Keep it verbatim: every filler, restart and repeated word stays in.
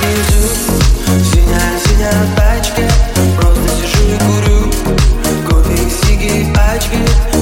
внизу, синяя-синяя тачка. Просто сижу и курю кофе и сиги пачки.